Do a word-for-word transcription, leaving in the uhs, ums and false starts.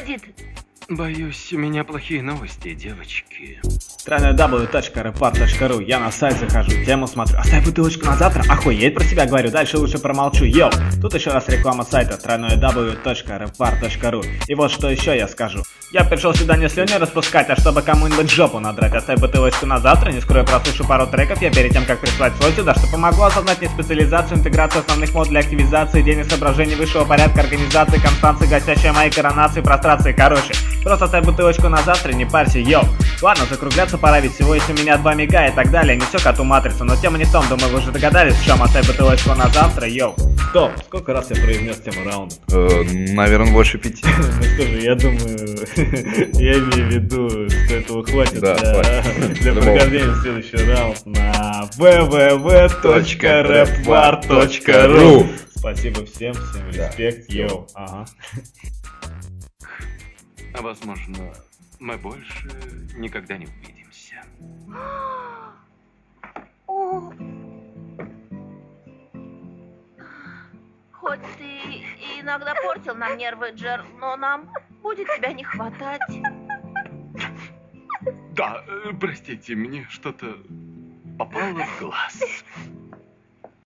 происходит? Боюсь, у меня плохие новости, девочки. дабл ю дабл ю дабл ю точка рэпар точка ру. Я на сайт захожу, тему смотрю. Оставь бутылочку на завтра. Охуеть, про себя говорю, дальше лучше промолчу. Йоу, тут еще раз реклама сайта дабл ю дабл ю дабл ю точка рэпар точка ру. И вот что еще я скажу. Я пришел сюда не слюни распускать, а чтобы кому-нибудь жопу надрать. Оставь бутылочку на завтра, не скрою, прослушаю пару треков я перед тем, как прислать свой сюда, что помогло осознать не специализацию, интеграцию основных мод для активизации, идейных соображений высшего порядка, организации, констанции, гостящей моей коронации, прострации, короче. Просто оставь бутылочку на завтра, не парься, йоу. Ладно, закругляться пора, ведь всего есть у меня два мега и так далее, не все коту матрицу, но тема не в том, думаю, вы уже догадались, в чем оставь бутылочку на завтра, йоу. Стоп, сколько раз я произнес тему раунда? Э, наверное, больше пяти. Ну что же, я думаю, я имею в виду, что этого хватит Да, для, хватит. для прохождения в следующий раунд на дабл ю дабл ю дабл ю точка рэпар точка ру. Спасибо всем, всем респект, йоу. Ага. А возможно, мы больше никогда не увидимся. О. Хоть ты и иногда портил нам нервы, Джер, но нам будет тебя не хватать. Да, э, простите, мне что-то попало в глаз.